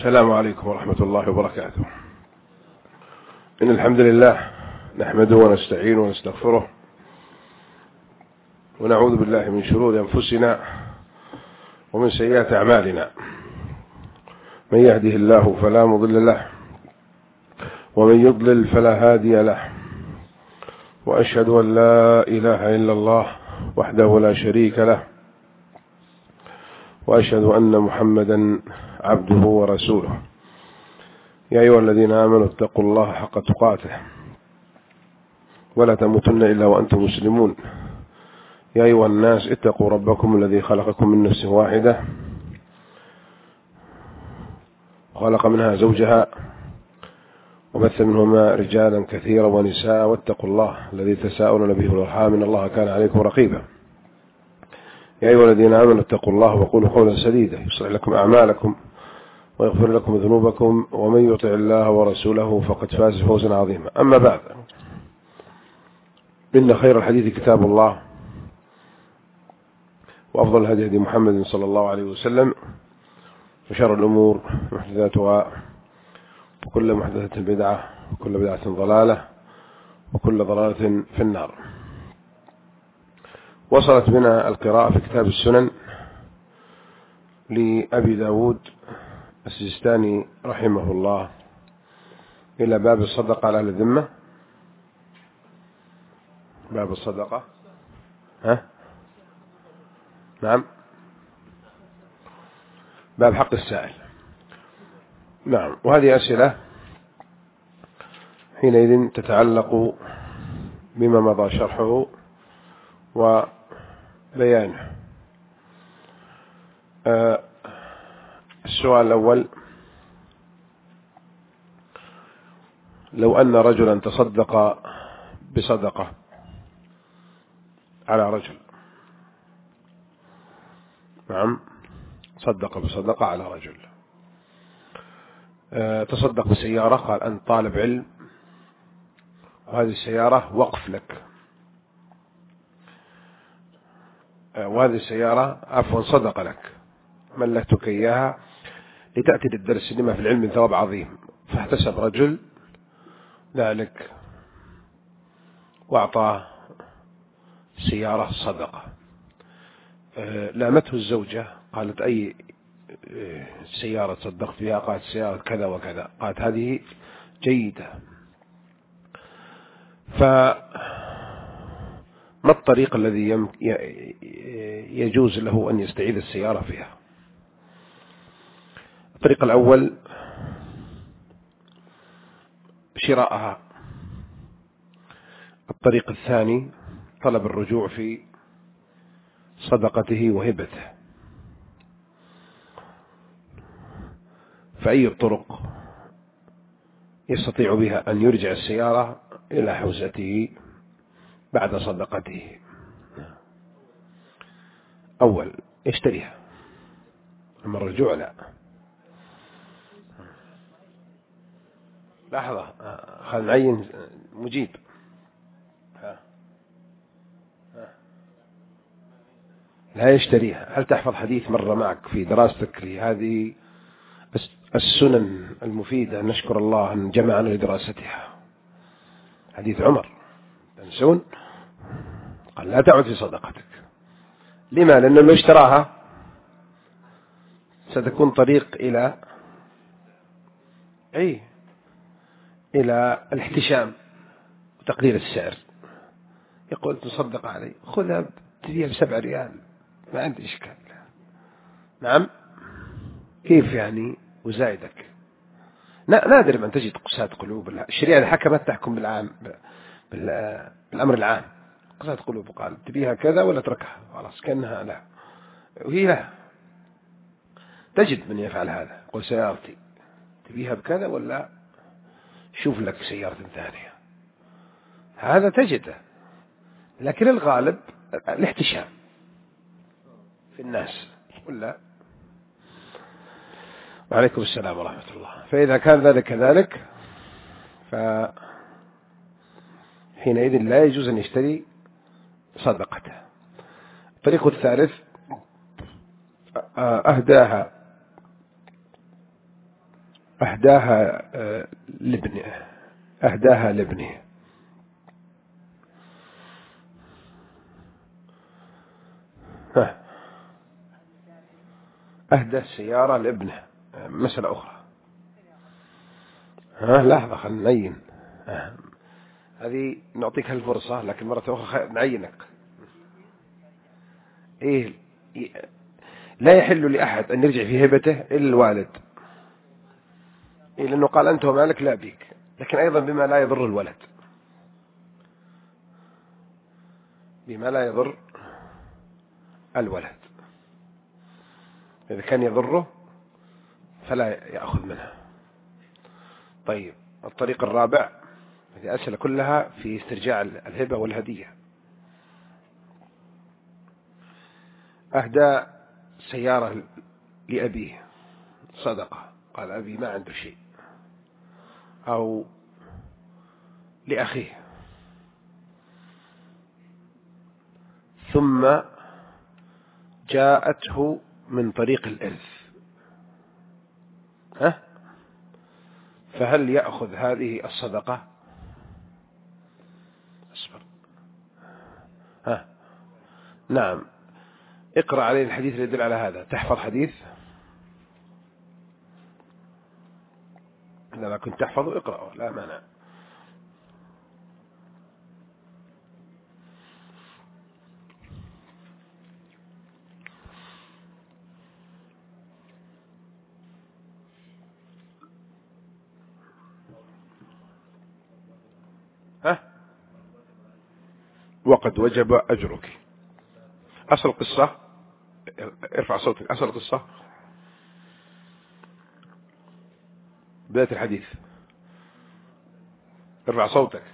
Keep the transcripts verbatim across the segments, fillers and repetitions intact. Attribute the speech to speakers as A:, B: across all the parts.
A: السلام عليكم ورحمة الله وبركاته. إن الحمد لله نحمده ونستعينه ونستغفره ونعوذ بالله من شرور أنفسنا ومن سيئات أعمالنا. من يهده الله فلا مضل له ومن يضلل فلا هادي له، وأشهد أن لا إله إلا الله وحده لا شريك له، وأشهد أن محمدا عبده ورسوله. يا أيها الذين آمنوا اتقوا الله حق تقاته ولا تموتن إلا وأنتم مسلمون. يا أيها الناس اتقوا ربكم الذي خلقكم من نفس واحدة خلق منها زوجها وبث منهما رجالا كثيرا ونساء، واتقوا الله الذي تساءلون به والأرحام إن الله كان عليكم رقيبا. يا أيها الذين آمنوا اتقوا الله وقولوا قولا سديدا يصلح لكم أعمالكم ويغفر لكم ذنوبكم، ومن يطع الله ورسوله فقد فاز فوزا عظيما. أما بعد، إن خير الحديث كتاب الله، وأفضل الهدي هدي محمد صلى الله عليه وسلم، وشر الأمور محدثاتها، وكل محدثة بدعة، وكل بدعة ضلالة، وكل ضلالة في النار. وصلت بنا القراءة في كتاب السنن لأبي داود السجستاني رحمه الله إلى باب الصدقة على أهل الذمة. باب الصدقة، ها؟ نعم، باب حق السائل. نعم، وهذه أسئلة حينئذ تتعلق بما مضى شرحه وبيانه. أه السؤال الأول: لو أن رجلا تصدق بصدقة على رجل، نعم، صدق بصدقة على رجل، أه تصدق بسيارة، قال أنت طالب علم وهذه السيارة وقف لك، أه وهذه السيارة عفوا صدق لك، ملكتك إياها لتأتي للدرس لما في العلم من ثواب عظيم. فاحتسب رجل ذلك وأعطاه سيارة صدقة. لامته الزوجة قالت: أي سيارة تصدقت فيها؟ قالت: سيارة كذا وكذا. قالت: هذه جيدة. فما الطريق الذي يجوز له أن يستعيد السيارة فيها؟ الطريق الأول شراءها. الطريق الثاني طلب الرجوع في صدقته وهبته. فأي الطرق يستطيع بها أن يرجع السيارة إلى حوزته بعد صدقته؟ أول يشتريها، أما الرجوع لا. لحظة، خلنا نعين مجيب. ها. ها. لا يشتريها. هل تحفظ حديث مر معك في دراستك لهذه السنن المفيدة؟ نشكر الله أن جمعنا لدراستها. حديث عمر تنسون؟ قال: لا تعد في صدقتك. لما؟ لأنه لو اشتراها ستكون طريق إلى أي إلى الاحتشام وتقليل السعر. يقول: تصدق علي، خذها تبيع بسبع ريال، ما عندي إشكال. نعم، كيف يعني؟ وزايدك. نادر من تجد قساة قلوب. الشريعة الحكمت تحكم بالعام، بالأمر العام. قساة قلوب قال: تبيها كذا ولا تركها، خلاص كأنها لا. وهي لا. تجد من يفعل هذا. قل: سيارتي تبيها بكذا ولا شوف لك سيارة ثانية. هذا تجده، لكن الغالب الاحتشام في الناس. ولا وعليكم السلام ورحمة الله. فإذا كان ذلك كذلك فحينئذ لا يجوز أن يشتري صدقته. الطريق الثالث: أهداها أهداها لابنه أهداها لابنه. أهدى السيارة لابنه، مسألة أخرى. ها لحظة خلنا نعين، هذه نعطيك الفرصة، لكن مرة أخرى نعينك. إيه لا يحل لأحد أن يرجع في هبته إلا الوالد، إيه لأنه قال أنت ومالك لا بيك، لكن أيضا بما لا يضر الولد، بما لا يضر الولد. إذا كان يضره فلا يأخذ منها. طيب الطريق الرابع، هذه أسئلة كلها في استرجاع الهبة والهدية. أهدى سيارة لأبيه صدقة، قال أبي ما عنده شيء، أو لأخيه، ثم جاءته من طريق الإرث، ها فهل يأخذ هذه الصدقة؟ أصبر. ها نعم، اقرأ عليه الحديث اللي يدل على هذا. تحفظ حديث؟ إذا ما كنت تحفظه اقرأه لا مانع. ها وقد وجب أجرك. أصل القصة، ارفع صوتك، أصل القصة بداية الحديث، ارفع صوتك.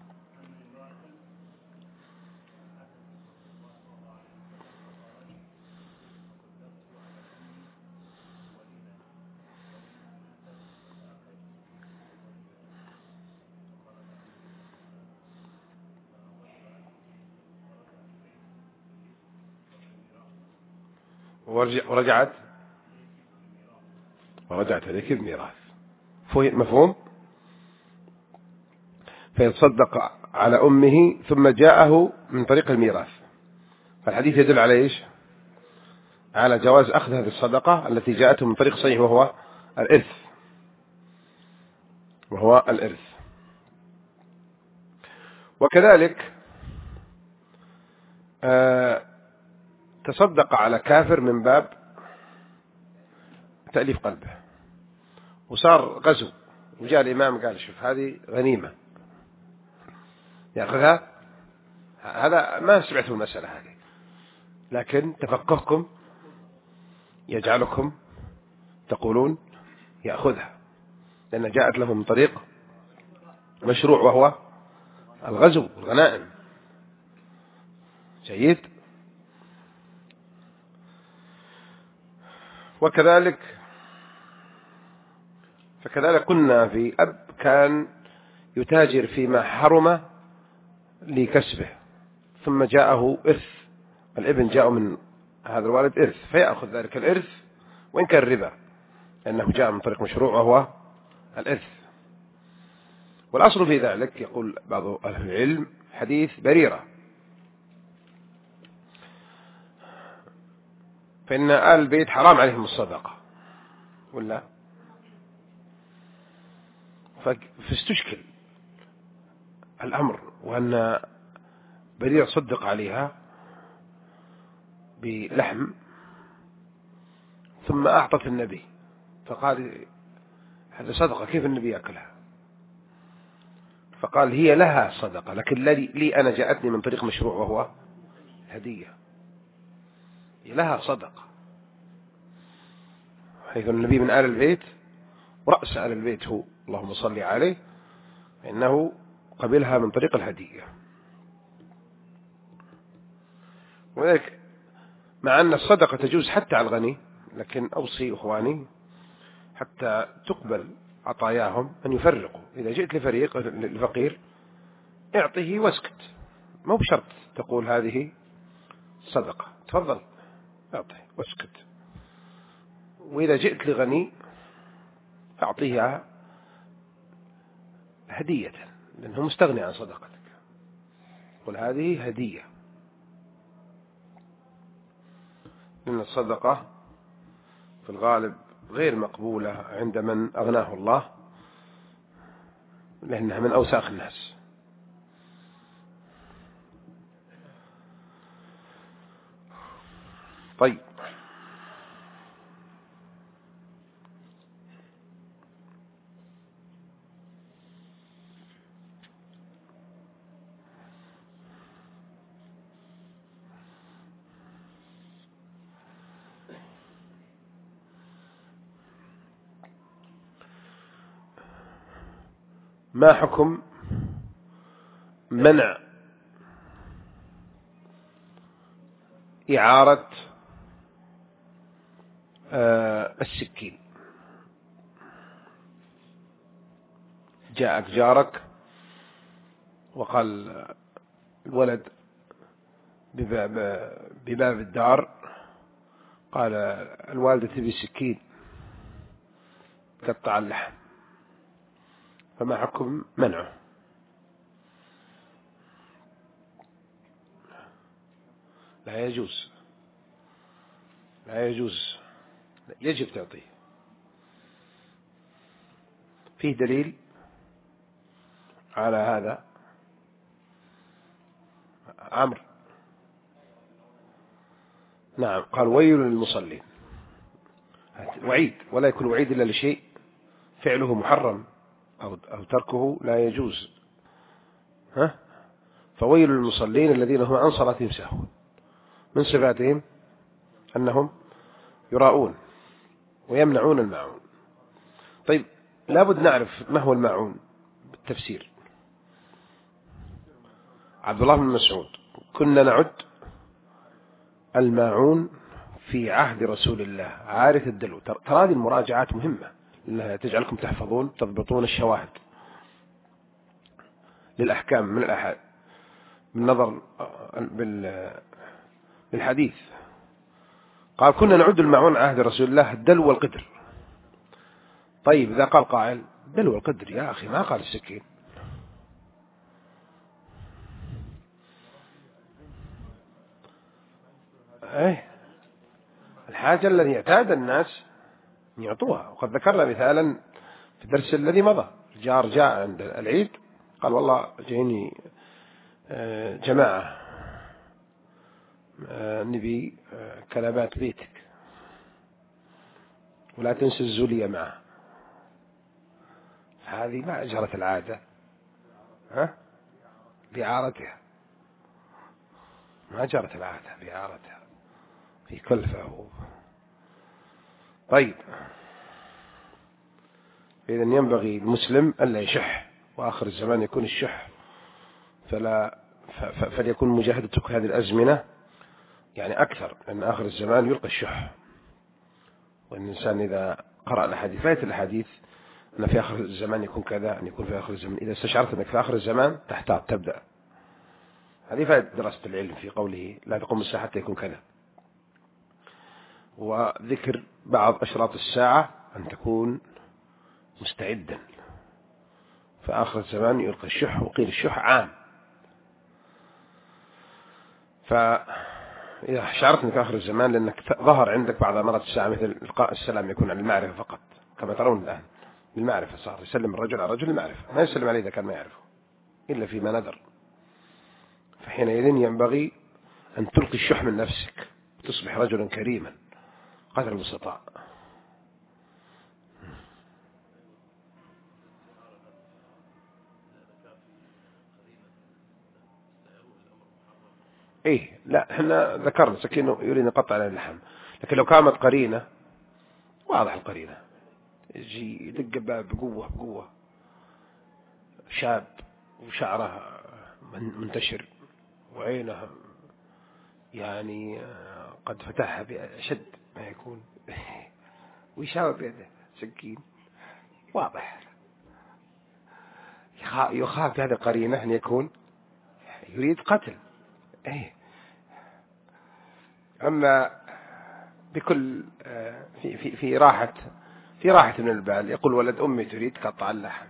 A: ورجعت ورجعت هذيك الميراث. مفهوم؟ فيتصدق على أمه ثم جاءه من طريق الميراث. فالحديث يدل على إيش؟ على جواز أخذ هذه الصدقة التي جاءته من طريق صحيح، وهو الإرث وهو الإرث. وكذلك آه تصدق على كافر من باب تأليف قلبه، وصار غزو، وجاء الإمام قال شوف هذه غنيمة يأخذها. هذا ما سمعته المسألة هذه، لكن تفقهكم يجعلكم تقولون يأخذها، لأن جاءت له من طريق مشروع وهو الغزو والغنائم. جيد. وكذلك فكذلك كنا في أب كان يتاجر فيما حرم لكسبه، ثم جاءه إرث، الابن جاء من هذا الوالد إرث، فيأخذ ذلك الإرث وإن كان ربا، لأنه جاء من طريق مشروع وهو الإرث. والأصل في ذلك يقول بعض أهل العلم حديث بريرة، فإن آل البيت حرام عليهم الصدقة ولا، فاستشكل الأمر، وأن بريرة صدق عليها بلحم ثم أعطت النبي، فقال هذا صدقة كيف النبي يأكلها؟ فقال هي لها صدقة، لكن لي أنا جاءتني من طريق مشروع وهو هدية، هي لها صدقة، حيث النبي من آل البيت ورأس آل البيت هو اللهم صل عليه، إنه قبلها من طريق الهدية. وذلك مع أن الصدقة تجوز حتى على الغني، لكن أوصي إخواني حتى تقبل عطاياهم أن يفرقوا. إذا جئت لفريق الفقير اعطيه واسكت، مو بشرط تقول هذه صدقة، تفضل اعطيه واسكت. وإذا جئت لغني تعطيها هدية لأنه مستغني عن صدقتك. قل هذه هدية، لأن الصدقة في الغالب غير مقبولة عند من أغناه الله، لأنها من أوساخ الناس. طيب، ما حكم منع إعارة آه السكين؟ جاءك جارك وقال الولد بباب, بباب الدار، قال الوالدة تبي سكين تقطع اللحم، فما حكم منعه؟ لا يجوز، لا يجوز، يجب تعطيه. فيه دليل على هذا؟ عمرو نعم قال ويل للمصلين، وعيد، ولا يكون وعيد إلا لشيء فعله محرم أو أو تركه لا يجوز. ها فويل للمصلين الذين هم عن صلاتهم ساهون، من صفاتهم أنهم يراؤون ويمنعون الماعون. طيب، لابد نعرف ما هو الماعون بالتفسير. عبد الله بن مسعود كنا نعد الماعون في عهد رسول الله عارف الدلو. ترى هذه المراجعات مهمة لأنها تجعلكم تحفظون تضبطون الشواهد للأحكام من الأحاد بالنظر بالحديث. قال كنا نعد الماعون عهد رسول الله الدلو والقدر. طيب، إذا قال قائل الدلو والقدر يا أخي ما قال السكين، ايه الحاجة الذي اعتاد الناس يعطوها. وقد ذكرنا مثالا في الدرس الذي مضى، الجار جاء عند العيد قال والله جايني جماعة نبي كلابات بيتك ولا تنسى الزولية معه. هذه ما أجرت العادة ها بإعارتها، ما جرت العادة بإعارتها في كلفة. طيب، إذن ينبغي المسلم ألا يشح، وآخر الزمان يكون الشح، فلا فليكون مجاهدتك هذه الأزمنة يعني أكثر، لأن آخر الزمان يلقى الشح. وأن الإنسان إذا قرأ الحديث فايت الحديث أن في آخر الزمان يكون كذا، أن يكون في آخر الزمان، إذا استشعرت أنك في آخر الزمان تحتاط تبدأ. هذه فائدة دراسة العلم في قوله لا تقوم الساعة حتى يكون كذا، وذكر بعض أشراط الساعة أن تكون مستعدا. فآخر الزمان يلقى الشح، وقيل الشح عام. فإذا شعرت أنك آخر الزمان لأنك ظهر عندك بعض أمارات الساعة مثل إلقاء السلام يكون عن المعرفة فقط كما ترون الآن، بالمعرفة صار يسلم الرجل على رجل المعرفة، ما يسلم عليه إذا كان ما يعرفه إلا فيما نذر. فحينئذ ينبغي أن تلقي الشح من نفسك وتصبح رجلا كريما قدر المستطاع. إيه لا احنا ذكرنا سكينه يريد قطع على اللحم، لكن لو كانت قرينة واضح القرينة يجي يدق باب بقوة بقوة، شاب وشعره منتشر وعينه يعني قد فتحها بأشد ما يكون ويشاور بيده سكين، واضح يخاف هذه القرينة أن يكون يريد قتل. إيه أما بكل في في في راحة في راحة من البال. يقول ولد أمي تريد قطع اللحم،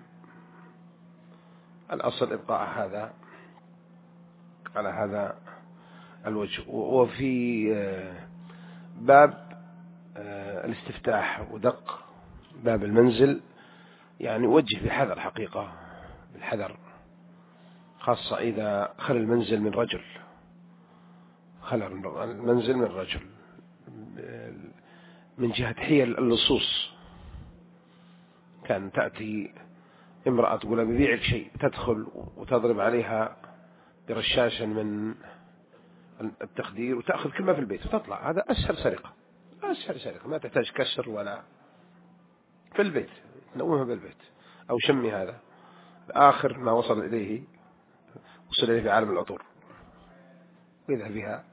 A: الأصل إبقاء هذا على هذا الوجه. وفي باب الاستفتاح ودق باب المنزل يعني وجه بحذر حقيقة، بالحذر، خاصة إذا خل المنزل من رجل، خل المنزل من رجل من جهة حيل اللصوص. كان تأتي امرأة تقول ببيعك شيء، تدخل وتضرب عليها برشاشا من التخدير وتأخذ كل ما في البيت وتطلع. هذا أسهل سرقة، أسهل سرقة، ما تحتاج كسر ولا في البيت، نومها بالبيت. أو شمي هذا آخر ما وصل إليه، وصل إليه في عالم العطور، ويذهب بها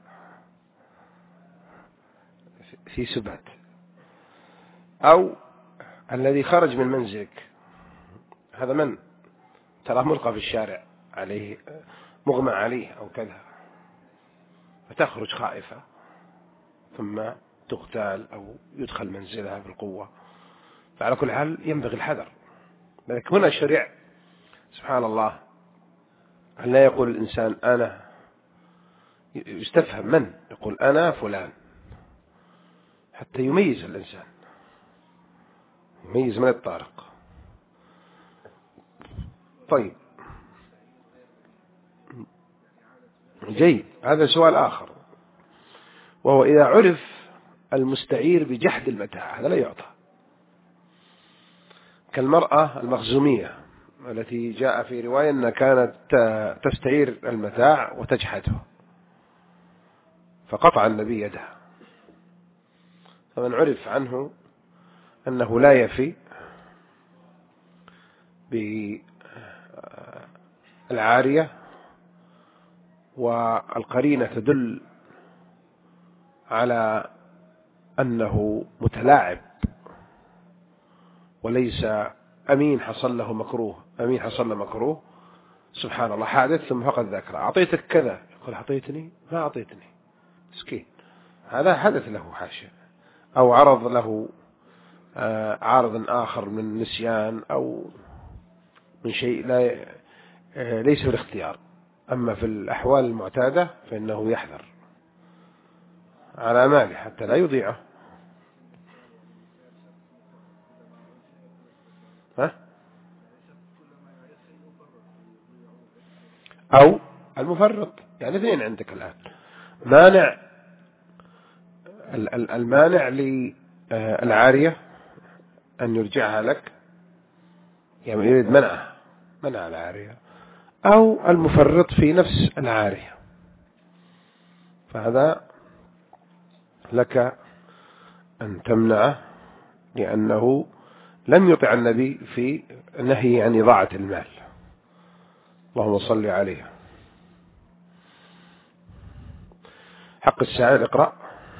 A: في سبات. أو الذي خرج من منزلك، هذا من تراه ملقى في الشارع عليه مغمى عليه أو كذا، فتخرج خائفة ثم تغتال أو يدخل منزلها بالقوة. فعلى كل حال ينبغي الحذر. لكن هنا الشريع سبحان الله لا يقول الإنسان أنا، يستفهم من يقول أنا فلان، حتى يميز الإنسان، يميز من الطارق. طيب جيد، هذا سؤال آخر، وهو إذا عرف المستعير بجحد المتاع، هذا لا يعطى، كالمرأة المخزومية التي جاء في رواية أنها كانت تستعير المتاع وتجحده فقطع النبي يدها. فمن عرف عنه أنه لا يفي بالعارية والقرينة تدل على أنه متلاعب وليس أمين حصل له مكروه، أمين حصل له مكروه سبحان الله حادث ثم فقد ذكر أعطيتك كذا، يقول أعطيتني ما أعطيتني مسكين، هذا حدث له حاشا، أو عرض له عارض آخر من نسيان أو من شيء لا ليس في الاختيار. أما في الأحوال المعتادة فإنه يحذر على ماله حتى لا يضيعه. ها؟ أو المفرط، يعني اثنين عندك الآن، مانع المانع للعارية أن يرجعها لك، يعني يريد منعها، منع العارية، أو المفرط في نفس العارية، فهذا لك أن تمنعه لأنه لم يطع النبي في نهي عن إضاعة المال. اللهم صل عليه. حق السائل اقرأ.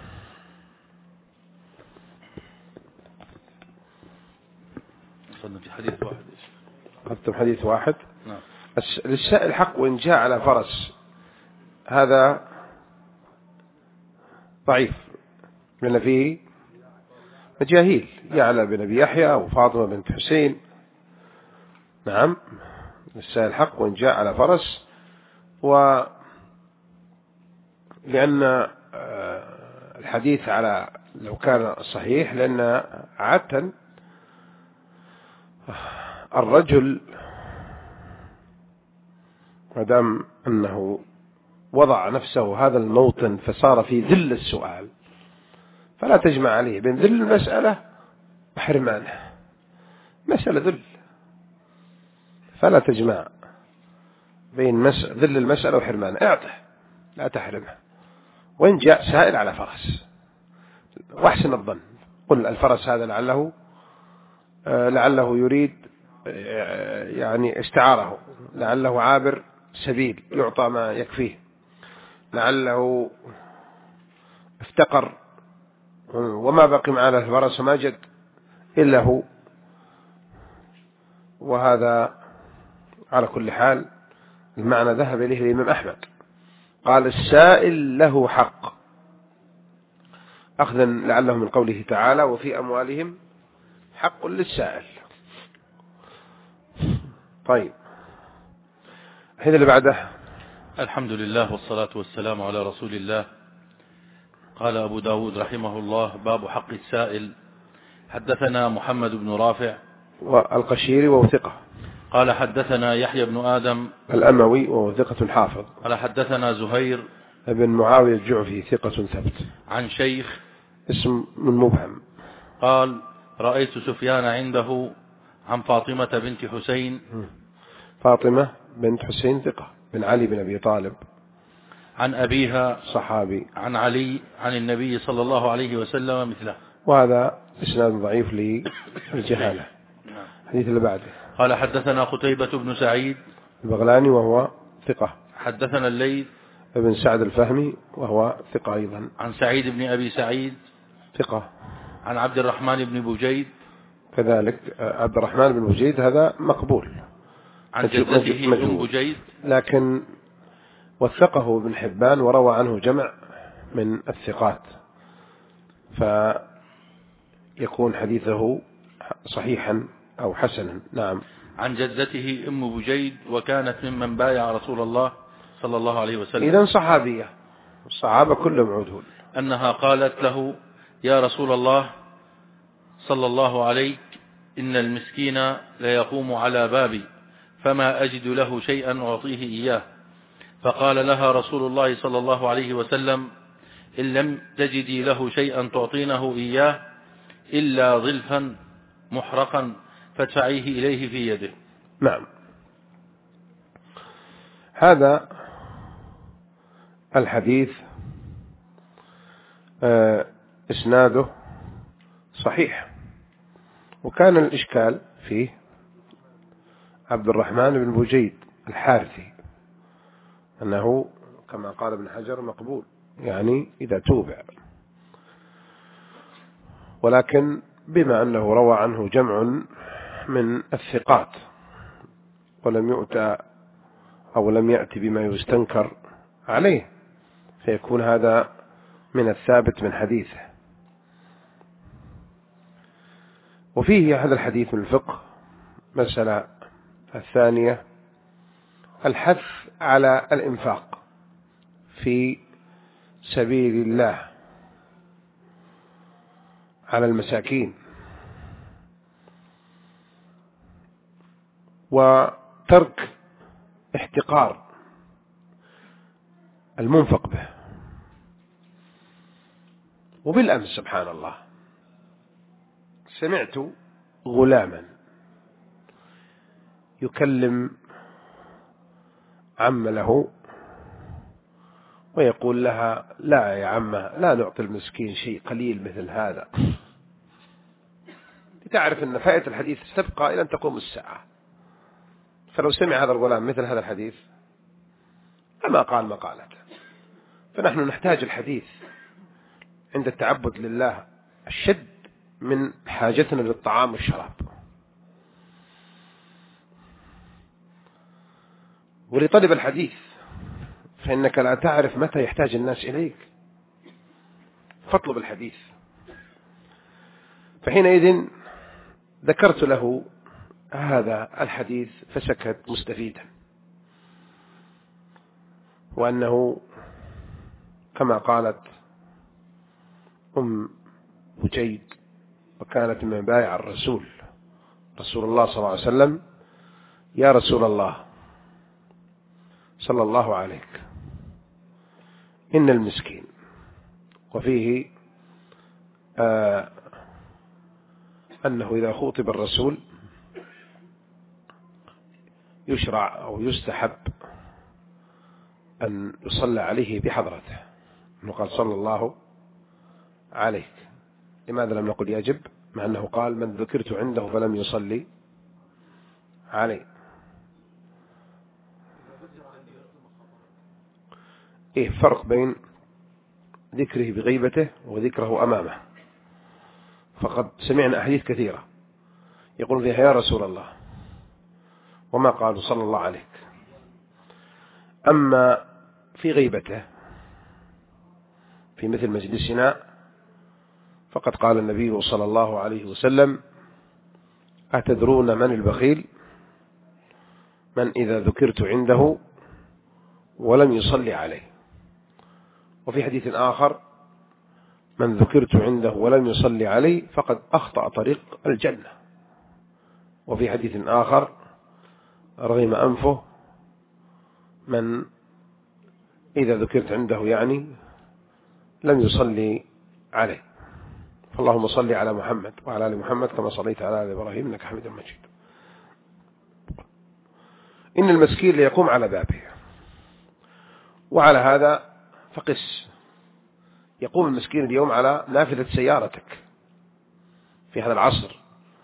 B: في حديث واحد.
A: أكتب حديث واحد.
B: نعم.
A: للسائل حق وإن جاء على فرس، هذا ضعيف لأن فيه مجاهيل، يعلى بن أبي يحيى وفاطمة بنت حسين. نعم، للسائل حق وإن جاء على فرس، و لأن الحديث على لو كان صحيح، لأن عادة الرجل مادام أنه وضع نفسه هذا الموطن فصار في ذل السؤال، فلا تجمع عليه بين ذل المسألة وحرمانه، مسألة ذل، فلا تجمع بين مس... ذل المسألة وحرمانه، اعطه لا تحرمه. وإن جاء سائل على فرس واحسن الظن، قل الفرس هذا لعله لعله يريد يعني استعاره، لعله عابر سبيل يعطى ما يكفيه، لعله افتقر وما بقي معنا الفرس وما جد إلا هو. وهذا على كل حال المعنى ذهب إليه الإمام أحمد، قال السائل له حق، أخذا لعله من قوله تعالى وفي أموالهم حق للسائل. طيب هذا اللي بعده.
B: الحمد لله والصلاة والسلام على رسول الله. قال أبو داود رحمه الله: باب حق السائل. حدثنا محمد بن رافع
A: والقشيري وهو ثقة.
B: قال حدثنا يحيى بن آدم
A: الأموي وهو ثقة حافظ.
B: قال حدثنا زهير
A: ابن معاوية الجعفي ثقة ثبت.
B: عن شيخ
A: اسم من مبهم.
B: قال: رأيت سفيان عنده عن فاطمة بنت حسين.
A: فاطمة بنت حسين ثقة بن علي بن أبي طالب
B: عن أبيها
A: صحابي
B: عن علي عن النبي صلى الله عليه وسلم مثله.
A: وهذا إسناد ضعيف للجهالة. الحديث اللي بعده.
B: قال حدثنا قتيبة بن سعيد
A: البغلاني وهو ثقة.
B: حدثنا الليث
A: ابن سعد الفهمي وهو ثقة أيضا.
B: عن سعيد بن أبي سعيد
A: ثقة.
B: عن عبد الرحمن بن بجيد
A: كذلك. عبد الرحمن بن بجيد هذا مقبول.
B: عن جدته أم بجيد،
A: لكن وثقه ابن حبان وروى عنه جمع من الثقات، فيكون حديثه صحيحا أو حسنا. نعم.
B: عن جدته أم بجيد وكانت ممن بايع رسول الله صلى الله عليه وسلم.
A: إذن صحابية، الصحابة كلهم عدول.
B: أنها قالت له: يا رسول الله صلى الله عليك، إن المسكين ليقوم على بابي فما أجد له شيئا أعطيه إياه. فقال لها رسول الله صلى الله عليه وسلم: إن لم تجدي له شيئا تعطينه إياه إلا ظلفا محرقا فادفعيه إليه في يده.
A: نعم. هذا الحديث آه إسناده صحيح، وكان الإشكال فيه عبد الرحمن بن بجيد الحارثي، أنه كما قال ابن حجر مقبول، يعني إذا توبع، ولكن بما أنه روى عنه جمع من الثقات ولم يؤتى أو لم يأتي بما يستنكر عليه، فيكون هذا من الثابت من حديثه. وفيه هذا الحديث من الفقه مسألة الثانية: الحث على الإنفاق في سبيل الله على المساكين، وترك احتقار المنفق به. وبالأمس سبحان الله سمعت غلاما يكلم عم له ويقول لها: لا يا عمه، لا نعطي المسكين شيء قليل مثل هذا. تعرف أن فائدة الحديث تبقى إلى أن تقوم الساعة. فلو سمع هذا الغلام مثل هذا الحديث أما قال مقالته. فنحن نحتاج الحديث عند التعبد لله الشد من حاجتنا للطعام والشراب. ولطلب الحديث فإنك لا تعرف متى يحتاج الناس إليك، فاطلب الحديث. فحينئذ ذكرت له هذا الحديث فسكت مستفيدا، وأنه كما قالت أم بجيد وكانت من بايع الرسول رسول الله صلى الله عليه وسلم: يا رسول الله صلى الله عليك، إن المسكين. وفيه آه أنه إذا خُطب الرسول يشرع أو يستحب أن يصلى عليه بحضرته، أنه قال صلى الله عليك. لماذا لم نقل يجب، مع أنه قال: من ذكرت عنده فلم يصلي عليه. إيه فرق بين ذكره بغيبته وذكره أمامه؟ فقد سمعنا أحاديث كثيرة يقول فيها: يا رسول الله، وما قالوا صلى الله عليك. أما في غيبته في مثل مجلسنا فقد قال النبي صلى الله عليه وسلم: أتدرون من البخيل؟ من إذا ذكرت عنده ولم يصلي عليه. وفي حديث آخر من ذكرت عنده ولم يصلي عليه فقد أخطأ طريق الجنة. وفي حديث آخر رغم أنفه من إذا ذكرت عنده يعني لم يصلي عليه. فاللهم صل على محمد وعلى آل محمد كما صليت على آل إبراهيم إنك حميد مجيد. إن المسكين ليقوم على بابه. وعلى هذا فقس، يقوم المسكين اليوم على نافذة سيارتك في هذا العصر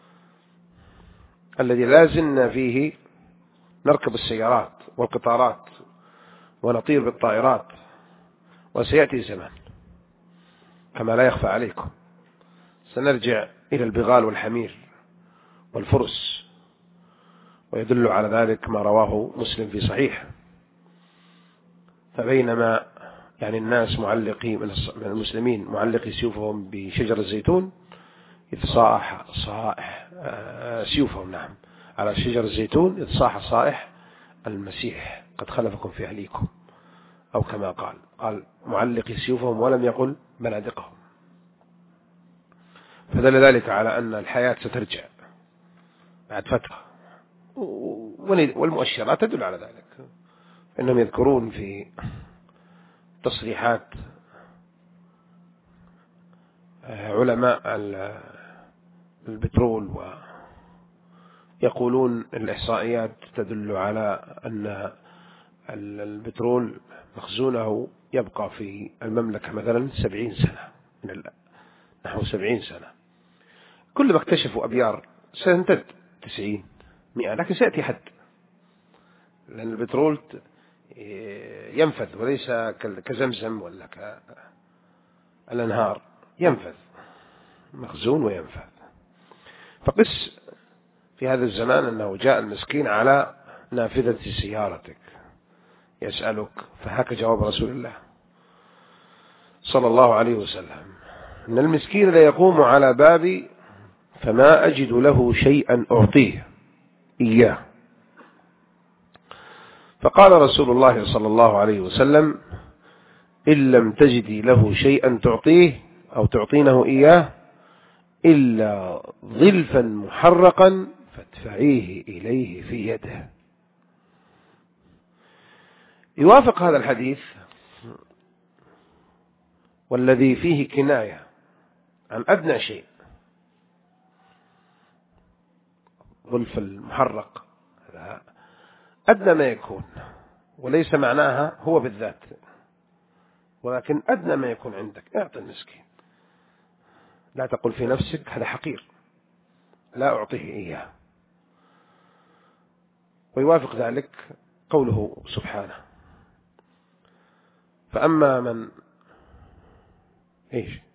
A: الذي لا زلنا فيه نركب السيارات والقطارات ونطير بالطائرات، وسيأتي زمان كما لا يخفى عليكم سنرجع إلى البغال والحمير والفرس. ويدل على ذلك ما رواه مسلم في صحيح. فبينما يعني الناس معلقي من المسلمين معلقي سيوفهم بشجر الزيتون إذ صاح صائح سيوفهم نعم على شجر الزيتون إذ صاح صائح المسيح قد خلفكم في أهليكم، أو كما قال قال معلقي سيوفهم ولم يقل بنادقهم. فدل ذلك على أن الحياة سترجع بعد فترة، والمؤشرات تدل على ذلك. إنهم يذكرون في تصريحات علماء البترول ويقولون الإحصائيات تدل على أن البترول مخزونه يبقى في المملكة مثلا سبعين سنة من نحو سبعين سنة. كل ما اكتشفوا أبيار سيمتد تسعين مئة، لكن سيأتي حد، لأن البترول ينفذ وليس كزمزم ولا كالأنهار، ينفذ مخزون وينفذ. فقس في هذا الزمان أنه جاء المسكين على نافذة سيارتك يسألك، فهك جواب رسول الله صلى الله عليه وسلم: إن المسكين ليقوم على بابي فما أجد له شيئا أعطيه إياه. فقال رسول الله صلى الله عليه وسلم: إن لم تجدي له شيئا تعطيه أو تعطينه إياه إلا ظلفا محرقا فادفعيه إليه في يده. يوافق هذا الحديث والذي فيه كناية عن أدنى شيء، ظلف المحرق هذا أدنى ما يكون، وليس معناها هو بالذات، ولكن أدنى ما يكون عندك اعطي المسكين. لا تقل في نفسك هذا حقير لا أعطيه إياه. ويوافق ذلك قوله سبحانه: فأما من إيش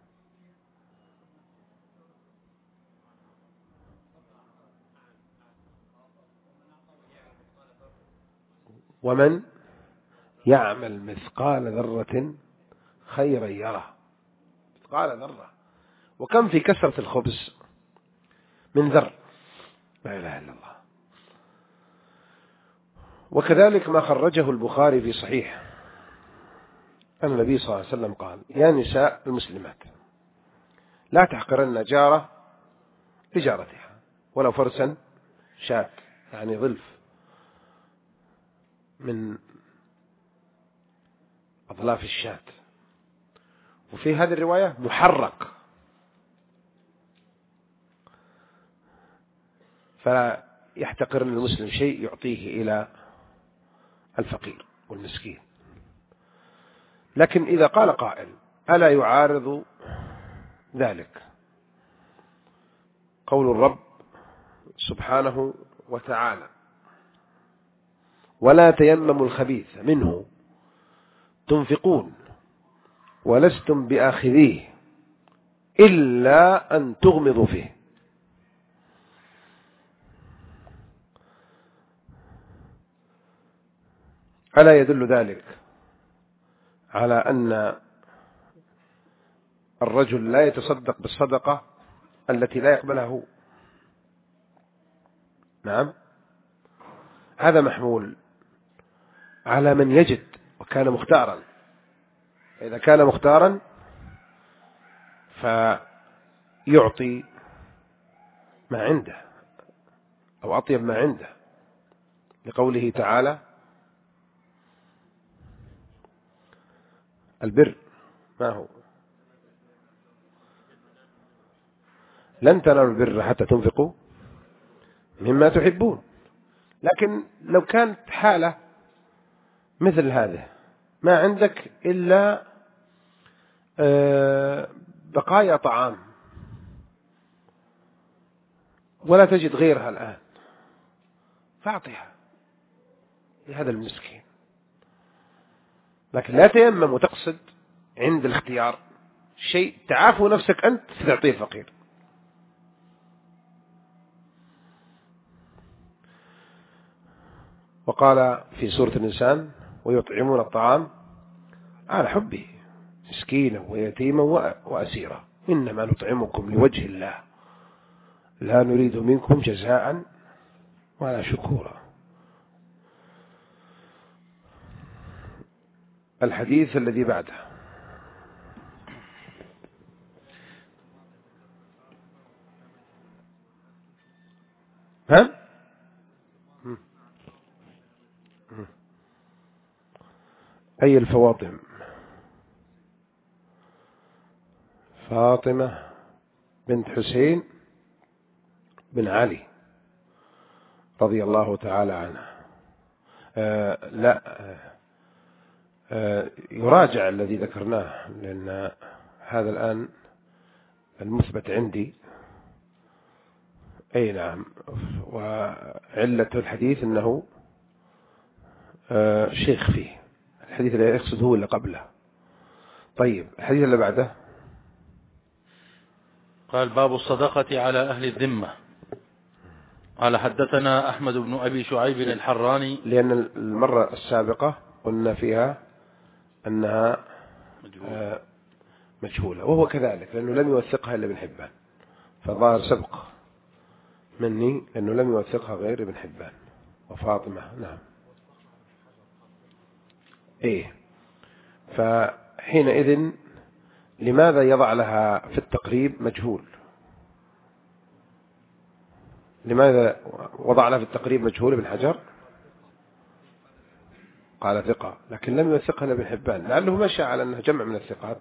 A: ومن يعمل مثقال ذرة خيرا يره. مثقال ذرة، وكم في كسرة الخبز من ذر، لا إله إلا الله. وكذلك ما خرجه البخاري في صحيح أن النبي صلى الله عليه وسلم قال: يا نساء المسلمات لا تحقرن جارة لجارتها ولو فرسا شاة، يعني ظلف من أظلاف الشاة. وفي هذه الرواية محرق، فلا يحتقرن المسلم شيء يعطيه إلى الفقير والمسكين. لكن إذا قال قائل: ألا يعارض ذلك قول الرب سبحانه وتعالى: ولا تيمموا الخبيث منه تنفقون ولستم بآخذيه إلا أن تغمضوا فيه. ألا يدل ذلك على أن الرجل لا يتصدق بالصدقة التي لا يقبلها هو، نعم، هذا محمول على من يجد وكان مختارا. إذا كان مختارا فيعطي ما عنده أو أطيب ما عنده، لقوله تعالى: البر ما هو؟ لن تنالوا البر حتى تنفقوا مما تحبون. لكن لو كانت حالة مثل هذه، ما عندك إلا بقايا طعام ولا تجد غيرها الآن، فأعطيها لهذا المسكين. لكن لا تيمم وتقصد عند الاختيار شيء تعافوا نفسك أنت تعطيه الفقير. وقال في سورة الإنسان: ويطعمون الطعام على حبه مسكينا ويتيما وأسيرا إنما نطعمكم لوجه الله لا نريد منكم جزاء ولا شكورا. الحديث الذي بعده: ها؟ أي الفواطم؟ فاطمة بنت حسين بن علي رضي الله تعالى عنها. آه لا آه يراجع الذي ذكرناه، لأن هذا الآن المثبت عندي. أي نعم. وعلة الحديث أنه آه شيخ فيه، الحديث اللي يقصد هو اللي قبله. طيب، الحديث اللي بعده
B: قال: باب الصدقة على أهل الذمة. قال: حدثنا أحمد بن أبي شعيب الحراني.
A: لأن المرة السابقة قلنا فيها أنها مجهولة, مجهولة وهو كذلك، لأنه لم يوثقها إلا ابن حبان، فظاهر سبق مني لأنه لم يوثقها غير ابن حبان. وفاطمة نعم إيه. فحينئذ لماذا يضع لها في التقريب مجهول؟ لماذا وضع لها في التقريب مجهول ابن حجر؟ قال ثقة، لكن لم يوثقها ابن حبان، لأنه مشى على أنها جمع من الثقات.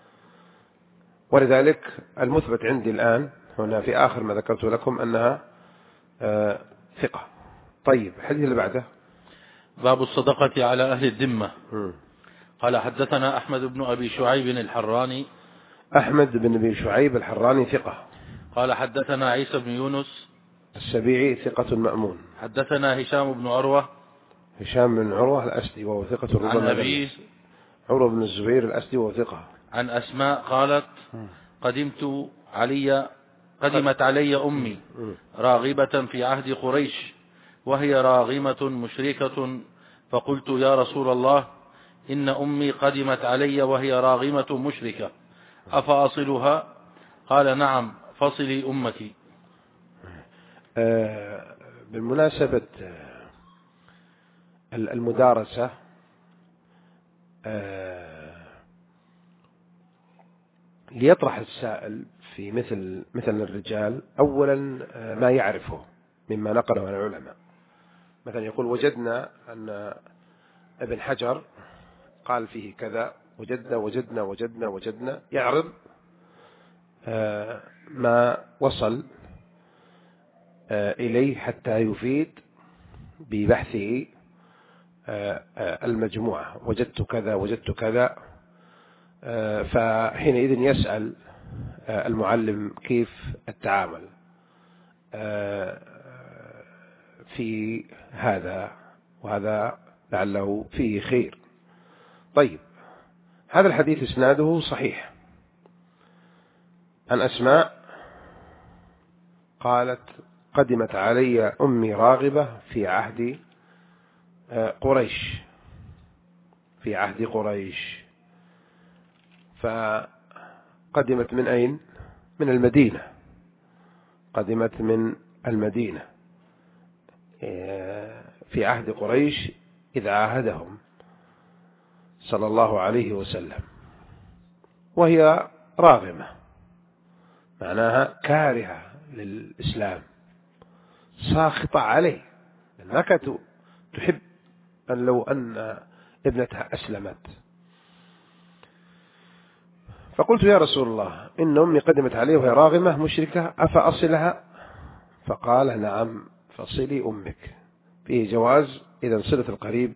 A: ولذلك المثبت عندي الآن هنا في آخر ما ذكرت لكم أنها آه ثقة. طيب، الحديث اللي بعده:
B: باب الصدقة على أهل الذمة.
A: م.
B: قال: حدثنا أحمد بن أبي شعيب الحراني.
A: أحمد بن أبي شعيب الحراني ثقة.
B: قال: حدثنا عيسى بن يونس
A: السبيعي ثقة مأمون.
B: حدثنا هشام بن عروة.
A: هشام بن عروة الأسدي وهو ثقة.
B: عن أبيه
A: عروة بن الزبير الأسدي وهو ثقة.
B: عن أسماء قالت: قدمت علي قدمت علي أمي راغبة في عهد قريش وهي راغمة مشركة، فقلت: يا رسول الله، إن أمي قدمت علي وهي راغمة مشركة، أفأصلها؟ قال: نعم، فصلي أمك.
A: آه بالمناسبة المدارسة آه ليطرح السائل في مثل مثل الرجال أولا ما يعرفه مما نقله عن العلماء. مثلا يقول: وجدنا أن ابن حجر قال فيه كذا، وجدنا وجدنا وجدنا وجدنا، يعرض آه ما وصل آه إليه حتى يفيد ببحثه آه آه المجموعة. وجدت كذا وجدت كذا. آه فحينئذ يسأل آه المعلم كيف التعامل آه في هذا، وهذا لعله فيه خير. طيب، هذا الحديث اسناده صحيح عن أسماء قالت: قدمت علي أمي راغبة في عهد قريش في عهد قريش فقدمت من أين؟ من المدينة. قدمت من المدينة في عهد قريش إذ عاهدهم صلى الله عليه وسلم، وهي راغمة، معناها كارهة للإسلام، ساخطة عليه، ما كانت تحب أن لو أن ابنتها أسلمت. فقلت يا رسول الله إن أمي قدمت عليه وهي راغمة مشركة، أفأصلها؟ فقال نعم، فصلي أمك. فيه جواز إذا صلة القريب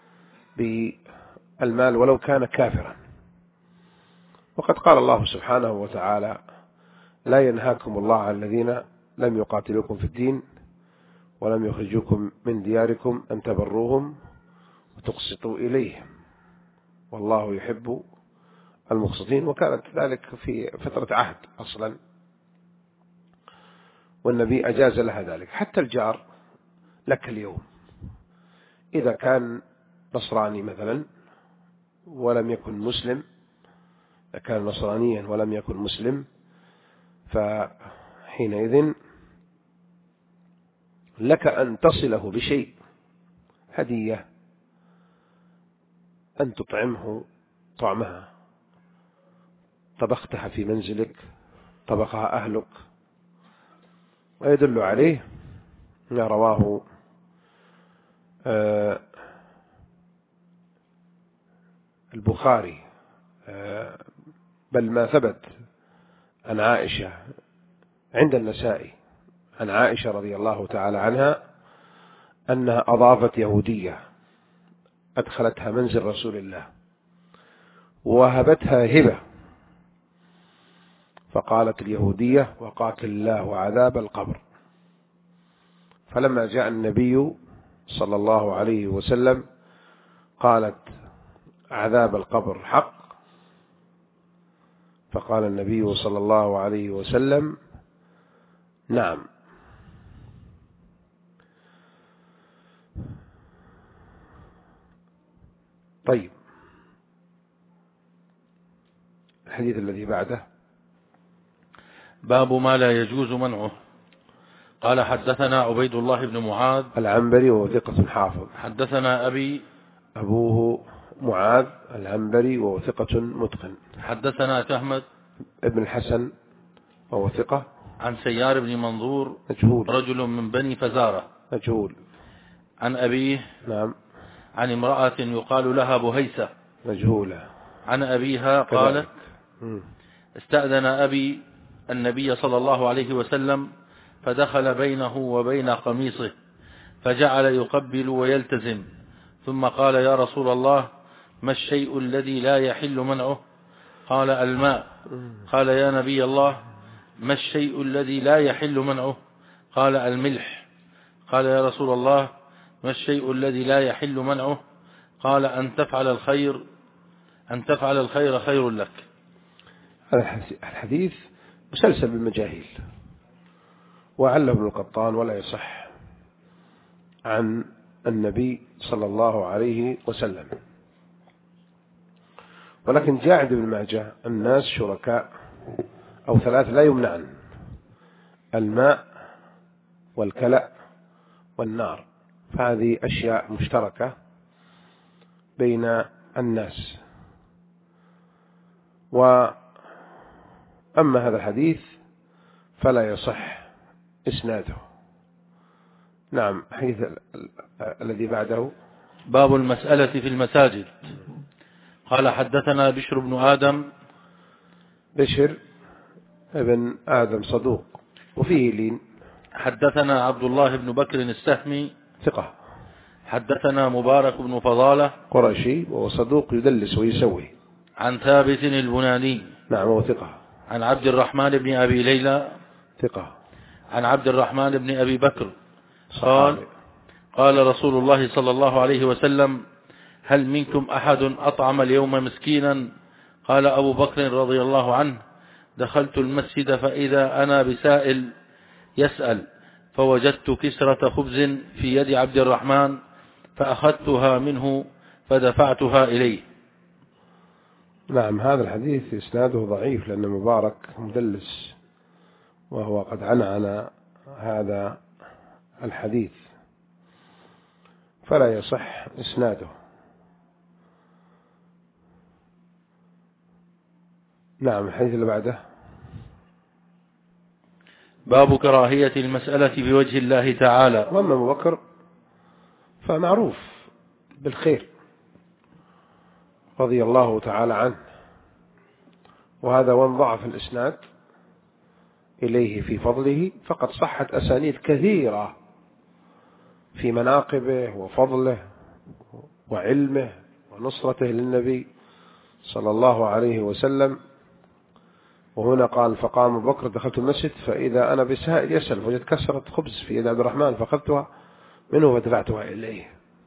A: بالمال ولو كان كافرا. وقد قال الله سبحانه وتعالى لا ينهاكم الله عن الذين لم يقاتلوكم في الدين ولم يخرجوكم من دياركم أن تبروهم وتقسطوا إليهم والله يحب المقسطين. وكانت ذلك في فترة عهد أصلا، والنبي أجاز لها ذلك. حتى الجار لك اليوم إذا كان نصراني مثلا ولم يكن مسلم، إذا كان نصرانيا ولم يكن مسلم، فحينئذ لك أن تصله بشيء هدية، أن تطعمه طعمها، طبختها في منزلك، طبخها أهلك. ويدل عليه ما رواه البخاري، بل ما ثبت عن عائشة عند النسائي عن عائشة رضي الله تعالى عنها أنها أضافت يهودية أدخلتها منزل رسول الله وهبتها هبة، فقالت اليهودية وقاتل الله عذاب القبر. فلما جاء النبي صلى الله عليه وسلم قالت عذاب القبر حق، فقال النبي صلى الله عليه وسلم نعم. طيب، الحديث الذي بعده
B: باب ما لا يجوز منعه. قال حدثنا عبيد الله بن معاذ
A: العنبري وهو ثقة حافظ.
B: حدثنا أبي
A: أبوه معاذ العنبري وهو ثقة متقن.
B: حدثنا تهمد
A: ابن الحسن وهو ثقة.
B: عن سيار بن منظور
A: مجهول،
B: رجل من بني فزارة
A: مجهول.
B: عن أبيه
A: نعم.
B: عن امرأة يقال لها بهيسة
A: مجهولة.
B: عن أبيها قالت
A: م.
B: استأذن أبي النبي صلى الله عليه وسلم فدخل بينه وبين قميصه فجعل يقبل ويلتزم، ثم قال يا رسول الله ما الشيء الذي لا يحل منعه؟ قال الماء. قال يا نبي الله ما الشيء الذي لا يحل منعه؟ قال الملح. قال يا رسول الله ما الشيء الذي لا يحل منعه؟ قال أن تفعل الخير أن تفعل الخير خير لك.
A: الحديث مسلسل بالمجاهيل وعله ابن القطان ولا يصح عن النبي صلى الله عليه وسلم، ولكن جاء عند ابن ماجه الناس شركاء أو ثلاث لا يمنعن: الماء والكلأ والنار، فهذه أشياء مشتركة بين الناس. وأما هذا الحديث فلا يصح إسناده. نعم. حديث الذي بعده
B: باب المسألة في المساجد. قال حدثنا بشر بن آدم.
A: بشر ابن آدم صدوق وفيه لين.
B: حدثنا عبد الله بن بكر السهمي
A: ثقة.
B: حدثنا مبارك بن فضالة
A: قرشي وهو صدوق يدلس ويسوي.
B: عن ثابت البناني.
A: نعم وهو ثقة.
B: عن عبد الرحمن بن أبي ليلى.
A: ثقة.
B: عن عبد الرحمن بن أبي بكر قال قال رسول الله صلى الله عليه وسلم هل منكم أحد أطعم اليوم مسكينا؟ قال أبو بكر رضي الله عنه دخلت المسجد فإذا أنا بسائل يسأل فوجدت كسرة خبز في يد عبد الرحمن فأخذتها منه فدفعتها إليه.
A: نعم. هذا الحديث إسناده ضعيف لأن مبارك مدلس وهو قد عنعن هذا الحديث. فلا يصح إسناده. نعم. الحديث اللي بعده
B: باب كراهية المسألة بوجه الله تعالى.
A: وأما أبو بكر فمعروف بالخير رضي الله تعالى عنه، وهذا وان ضعف الإسناد إليه في فضله فقد صحت أسانيد كثيرة في مناقبه وفضله وعلمه ونصرته للنبي صلى الله عليه وسلم. وهنا قال فقام أبو بكر دخلت المسجد فإذا أنا بسائل يسأل فوجدت كسرة خبز في يد عبد الرحمن فأخذتها منه ودفعتها إليه.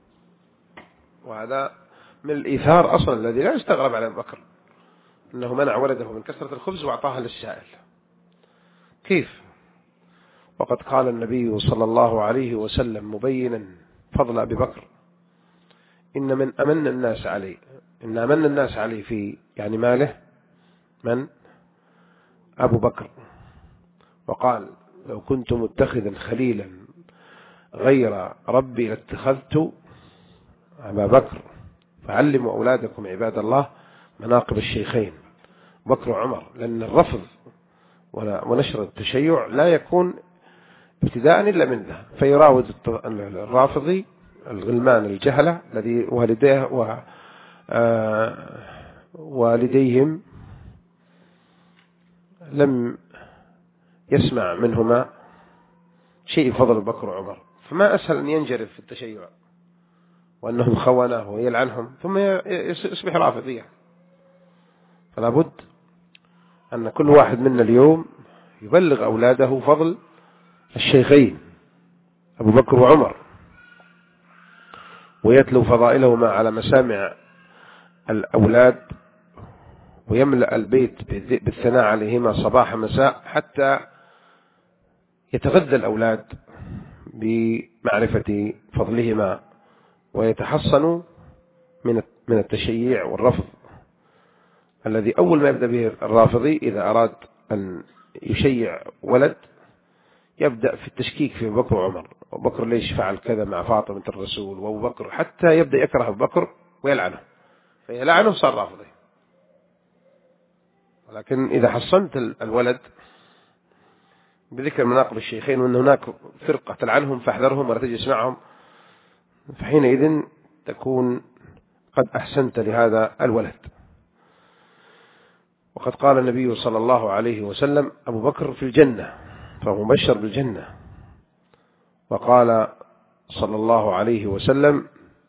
A: وهذا من الإيثار أصلا الذي لا يستغرب على أبو بكر أنه منع ولده من كسرة الخبز وأعطاها للسائل. كيف؟ وقد قال النبي صلى الله عليه وسلم مبينا فضل أبي بكر إن من أمن الناس عليه إن أمن الناس عليه في يعني ماله من أبو بكر. وقال لو كنت متخذا خليلا غير ربي لاتخذت أبا بكر. فعلموا أولادكم عباد الله مناقب الشيخين بكر وعمر، لأن الرفض ونشر التشيع لا يكون ابتداء إلا من ذا. فيراود الرافضي الغلمان الجهلة الذي والديه ووالديهم لم يسمع منهما شيء فضل بكر وعمر، فما أسهل أن ينجرف في التشيع وأنهم خوناه ويلعنهم ثم يصبح رافضيا. فلا بد أن كل واحد منا اليوم يبلغ أولاده فضل الشيخين أبو بكر وعمر، ويتلو فضائلهما على مسامع الأولاد، ويملأ البيت بالثناء عليهما صباح مساء حتى يتغذى الأولاد بمعرفة فضلهما ويتحصنوا من التشييع والرفض الذي أول ما يبدأ به الرافضي إذا أراد أن يشيع ولد يبدأ في التشكيك في أبو بكر وعمر. أبو بكر ليش فعل كذا مع فاطمة الرسول وأبو بكر، حتى يبدأ يكره أبو بكر ويلعنه، فيلعنه صار رافضي. ولكن إذا حصنت الولد بذكر مناقب الشيخين وأن هناك فرقة تلعنهم فاحذرهم ولا تجلس معهم، فحينئذ تكون قد أحسنت لهذا الولد. وقد قال النبي صلى الله عليه وسلم أبو بكر في الجنة فهو مبشر بالجنة. وقال صلى الله عليه وسلم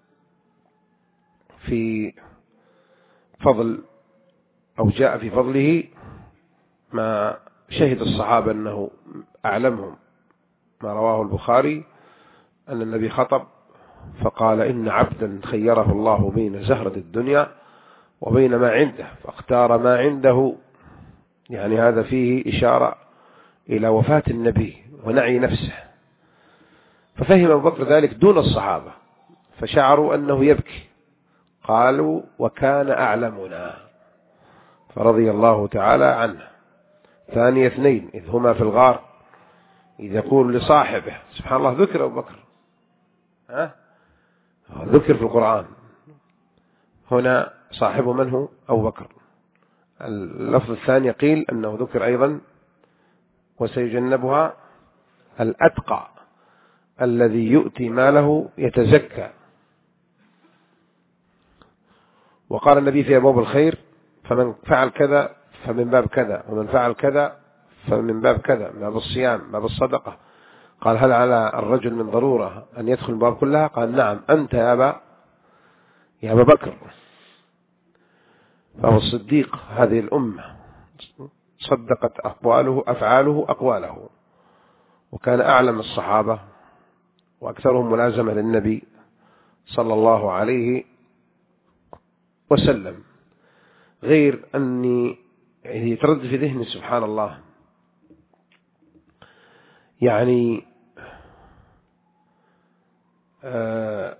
A: في فضل أو جاء في فضله ما شهد الصحابة أنه أعلمهم، ما رواه البخاري أن النبي خطب فقال إن عبدا خيره الله بين زهرة الدنيا وبين ما عنده فاختار ما عنده، يعني هذا فيه إشارة إلى وفاة النبي ونعي نفسه. ففهم أبو بكر ذلك دون الصحابة فشعروا أنه يبكي، قالوا وكان أعلمنا فرضي الله تعالى عنه. ثاني اثنين إذ هما في الغار إذ يقول لصاحبه، سبحان الله ذكر أبو بكر، ها ذكر في القرآن هنا صاحبه من هو؟ أبو بكر. اللفظ الثاني قيل أنه ذكر أيضا وسيجنبها الأتقى الذي يؤتي ماله يتزكى. وقال النبي في أبواب الخير فمن فعل كذا فمن باب كذا ومن فعل كذا فمن باب كذا، باب الصيام باب الصدقة. قال هل على الرجل من ضرورة أن يدخل الباب كلها؟ قال نعم أنت يا أبا يا أبا بكر. فهو الصديق هذه الأمة، صدقت أقواله أفعاله أقواله، وكان أعلم الصحابة وأكثرهم ملازمة للنبي صلى الله عليه وسلم. غير أني يتردد في ذهني سبحان الله، يعني آه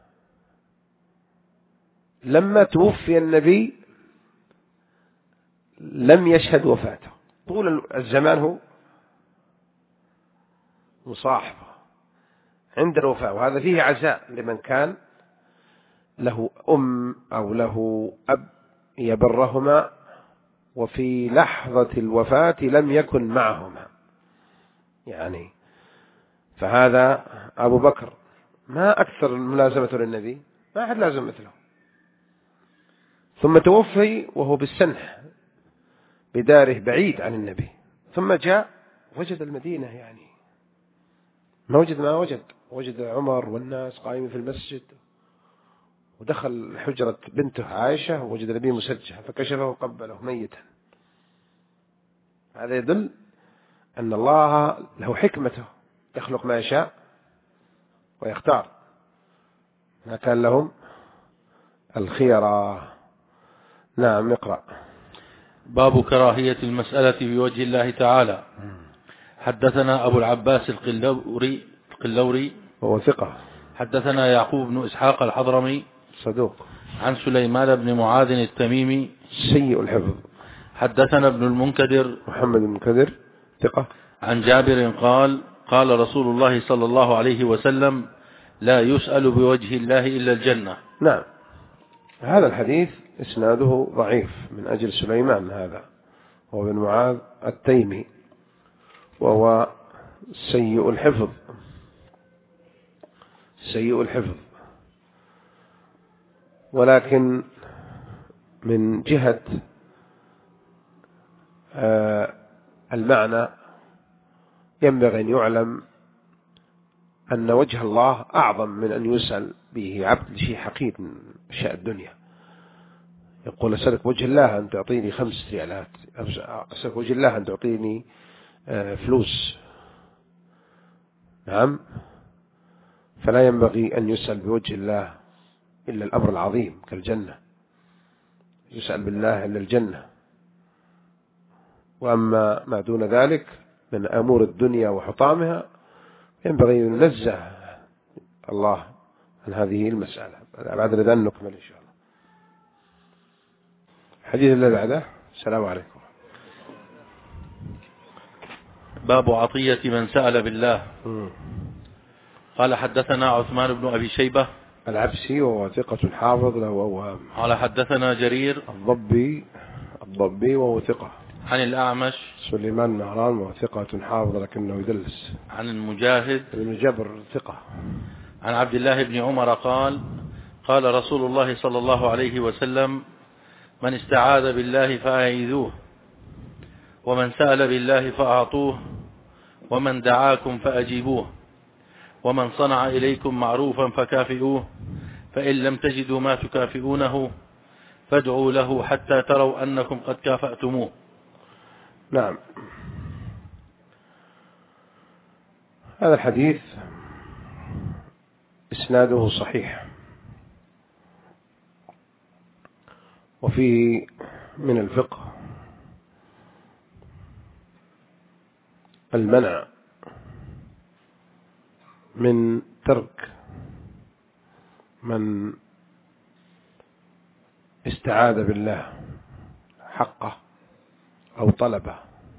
A: لما توفي النبي لم يشهد وفاته، طول الزمان هو مصاحبه، عند الوفاة، وهذا فيه عزاء لمن كان له أم أو له أب يبرهما وفي لحظة الوفاة لم يكن معهما، يعني فهذا أبو بكر ما أكثر ملازمته للنبي، ما أحد لازم مثله، ثم توفي وهو بالسنح بداره بعيد عن النبي، ثم جاء وجد المدينة يعني ما وجد ما وجد وجد عمر والناس قائمين في المسجد، ودخل حجرة بنته عائشة ووجد النبي مسجح فكشفه وقبله ميتا. هذا يدل أن الله له حكمته، يخلق ما يشاء ويختار، ما كان لهم الخيرة. نعم اقرأ.
B: باب كراهية المسألة بوجه الله تعالى. حدثنا أبو العباس القلوري القلوري
A: وهو ثقة.
B: حدثنا يعقوب بن إسحاق الحضرمي
A: صدوق.
B: عن سليمان بن معاذ التميمي
A: سيء الحفظ.
B: حدثنا ابن المنكدر
A: محمد بن المنكدر ثقة.
B: عن جابر قال قال رسول الله صلى الله عليه وسلم لا يسأل بوجه الله إلا الجنة.
A: نعم، هذا الحديث إسناده ضعيف من أجل سليمان هذا، هو بن معاذ التيمي، وهو سيء الحفظ سيء الحفظ ولكن من جهة المعنى ينبغي أن يعلم أن وجه الله أعظم من أن يسأل به عبد لشيء حقير من أشياء الدنيا. يقول أسألك وجه الله أن تعطيني خمس ريالات، أسألك وجه الله أن تعطيني فلوس. نعم، فلا ينبغي أن يسأل بوجه الله إلا الأمر العظيم كالجنة، يسأل بالله إلا الجنة. وأما ما دون ذلك من أمور الدنيا وحطامها ينبغي أن ننزه الله عن هذه المسألة. بعد ذلك نكمل إن شاء الله. الحديث الذي بعده. السلام عليكم.
B: باب عطية من سأل بالله.
A: م.
B: قال حدثنا عثمان بن أبي شيبة
A: العبسي وهو ثقة حافظ له أوهام.
B: قال حدثنا جرير
A: الضبي الضبي وهو ثقة.
B: عن الأعمش
A: سليمان مهران وهو ثقة حافظ لكنه يدلس.
B: عن المجاهد
A: بن جبر ثقة.
B: عن عبد الله بن عمر قال قال رسول الله صلى الله عليه وسلم من استعاذ بالله فأعيذوه، ومن سأل بالله فأعطوه، ومن دعاكم فأجيبوه، ومن صنع إليكم معروفا فكافئوه، فإن لم تجدوا ما تكافئونه فادعوا له حتى تروا أنكم قد كافأتموه.
A: نعم، هذا الحديث إسناده صحيح، وفيه من الفقه المنع من ترك من استعاذ بالله حقه أو طلبه.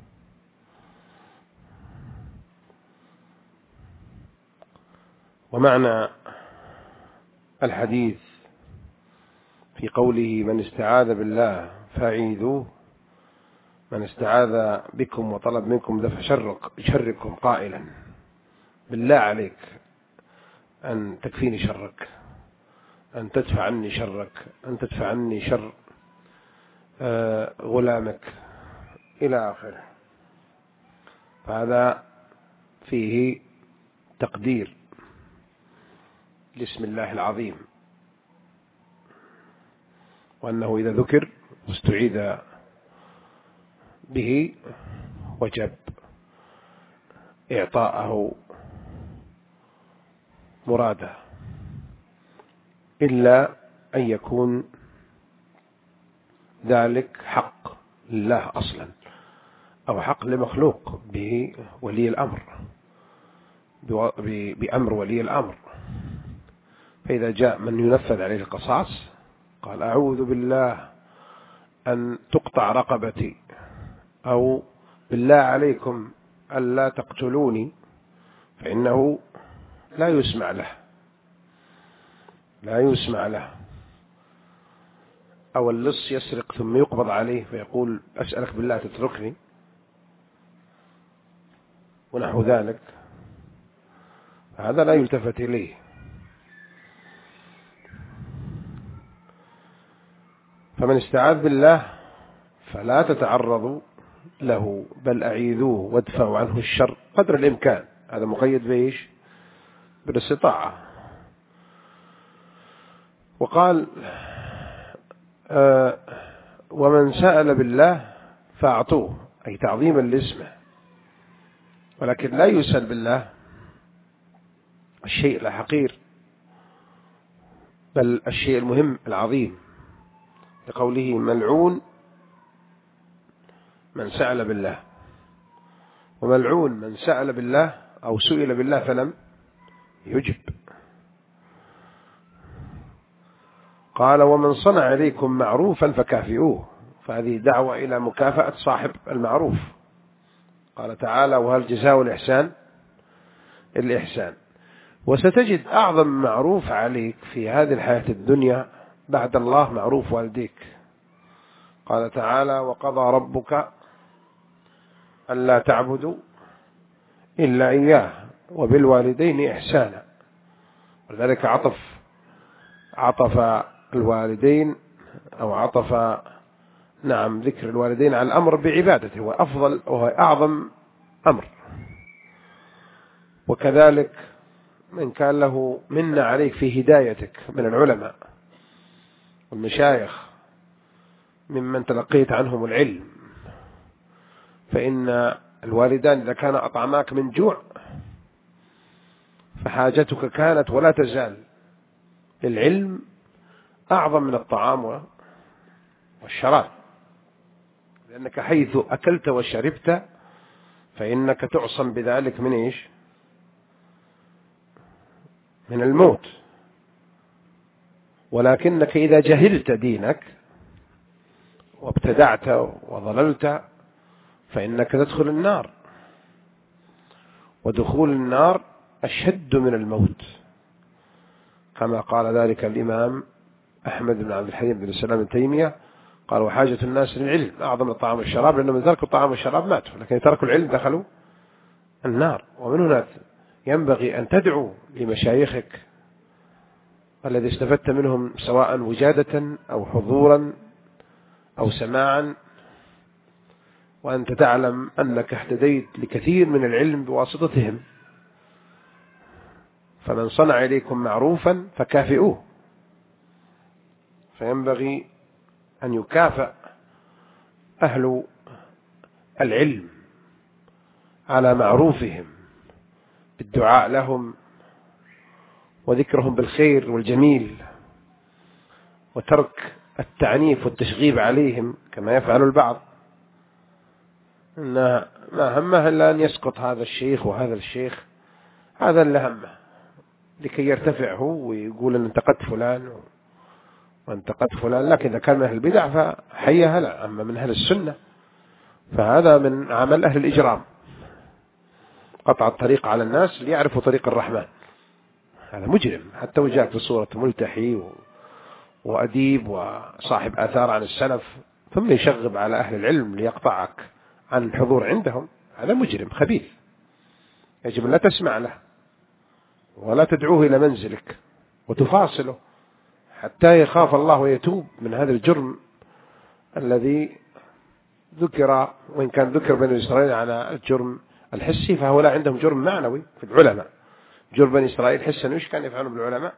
A: ومعنى الحديث في قوله من استعاذ بالله فأعيذوه، من استعاذ بكم وطلب منكم دفع شرك شركم قائلا بالله عليك أن تكفيني شرك، أن تدفع عني شرك، أن تدفع عني شر غلامك إلى آخره. فهذا فيه تقدير لاسم الله العظيم، وأنه إذا ذكر واستعيذ به وجب إعطاءه مراده، إلا أن يكون ذلك حق لله أصلا أو حق لمخلوق به ولي الأمر بأمر ولي الأمر. فإذا جاء من ينفذ عليه القصاص قال أعوذ بالله أن تقطع رقبتي، أو بالله عليكم ألا تقتلوني، فإنه لا يسمع له لا يسمع له أو اللص يسرق ثم يقبض عليه فيقول أسألك بالله تتركني ونحو ذلك، هذا لا يلتفت إليه. فمن استعاذ بالله فلا تتعرضوا له بل أعيذوه وادفعوا عنه الشر قدر الإمكان. هذا مقيد بإيش؟ بالاستطاعة. وقال آه ومن سأل بالله فأعطوه، أي تعظيما لاسمه، ولكن لا يسأل بالله الشيء الحقير بل الشيء المهم العظيم، لقوله ملعون من سأل بالله، وملعون من سأل بالله أو سئل بالله فلم يجب. قال ومن صنع إليكم معروفا فكافئوه، فهذه دعوة إلى مكافأة صاحب المعروف. قال تعالى وهل جزاء الإحسان الإحسان. وستجد أعظم معروف عليك في هذه الحياة الدنيا بعد الله معروف والديك. قال تعالى وقضى ربك ألا تعبدوا إلا إياه وبالوالدين إحسانا، ولذلك عطف عطف الوالدين أو عطف نعم ذكر الوالدين على الأمر بعبادته، هو أفضل وهو أعظم أمر. وكذلك من كان له منة عليك في هدايتك من العلماء والمشايخ ممن تلقيت عنهم العلم، فإن الوالدان إذا كان أطعماك من جوع فحاجتك كانت ولا تزال للعلم أعظم من الطعام والشراب، لأنك حيث أكلت وشربت فإنك تعصم بذلك من إيش؟ من الموت. ولكنك إذا جهلت دينك وابتدعت وضللت فإنك تدخل النار، ودخول النار أشد من الموت، كما قال ذلك الإمام أحمد بن عبد الحليم بن السلام بن تيمية، قال وحاجة الناس للعلم أعظم من الطعام والشراب، لأنهم من تركوا الطعام والشراب ماتوا، لكن تركوا العلم دخلوا النار. ومن هنا ينبغي أن تدعو لمشايخك الذي استفدت منهم سواء وجادة أو حضورا أو سماعا، وأنت تعلم أنك اهتديت لكثير من العلم بواسطتهم. فمن صنع إليكم معروفا فكافئوه، فينبغي أن يكافئ أهل العلم على معروفهم بالدعاء لهم وذكرهم بالخير والجميل، وترك التعنيف والتشغيب عليهم كما يفعل البعض، إن ما همه إلا أن يسقط هذا الشيخ وهذا الشيخ، هذا اللي همه لكي يرتفع هو ويقول أن انتقدت فلان وانتقدت فلان. لكن إذا كان من أهل البدع فحيها لا، أما من أهل السنة فهذا من عمل أهل الإجرام، قطع الطريق على الناس ليعرفوا طريق الرحمن. هذا مجرم حتى وجاء في صورة ملتحي وأديب وصاحب آثار عن السلف، ثم يشغب على أهل العلم ليقطعك عن الحضور عندهم. هذا مجرم خبيث، يجب أن لا تسمع له ولا تدعوه إلى منزلك وتفاصله حتى يخاف الله ويتوب من هذا الجرم الذي ذكر، وإن كان ذكر بني إسرائيل على الجرم الحسي، فهؤلاء عندهم جرم معنوي في العلماء. جرم بني إسرائيل حسا وش كان يفعلون بالعلماء؟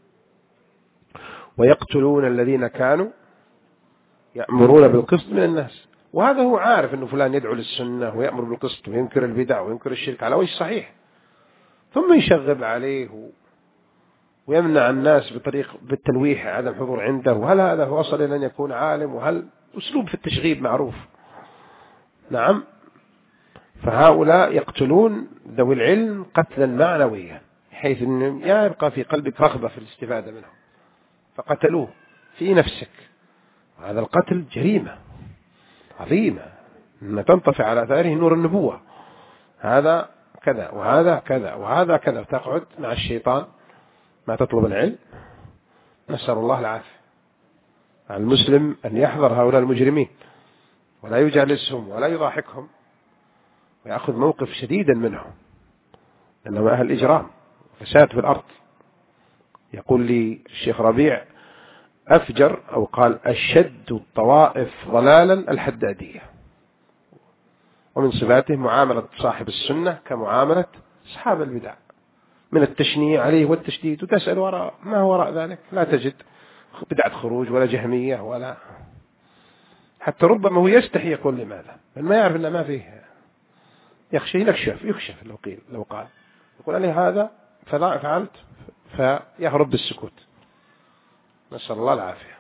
A: ويقتلون الذين كانوا يأمرون بالقسط من الناس. وهذا هو عارف أنه فلان يدعو للسنة ويأمر بالقسط وينكر البدع وينكر الشرك على وجه صحيح، ثم يشغب عليه ويمنع الناس بطريق بالتلويح عدم حضور عنده. وهل هذا وصل إلى أن يكون عالم؟ وهل أسلوب في التشغيب معروف؟ نعم. فهؤلاء يقتلون ذوي العلم قتلا معنويا، حيث أن يبقى في قلبك رغبة في الاستفادة منه، فقتلوه في نفسك. هذا القتل جريمة عظيمة، أن تنطفئ على أثاره نور النبوة. هذا كذا وهذا كذا وهذا كذا، تقعد مع الشيطان ما تطلب العلم. نسأل الله العافية. المسلم أن يحذر هؤلاء المجرمين ولا يجالسهم ولا يضاحكهم ويأخذ موقف شديدا منهم، إنهم أهل إجرام وفساد في الأرض. يقول لي الشيخ ربيع: أفجر أو قال أشد الطوائف ضلالا الحدادية، ومن صفاته معاملة صاحب السنة كمعاملة أصحاب البدع، من التشنيع عليه والتشديد، وتسأل وراء ما هو وراء ذلك، لا تجد بدعة خروج ولا جهمية ولا حتى ربما هو يستحي يقول لماذا، بل ما يعرف أن ما فيه، يخشى يكشف يكشف لو قيل لو قال يقول عليه هذا فعلت فيهرب بالسكوت. نسأل الله العافية.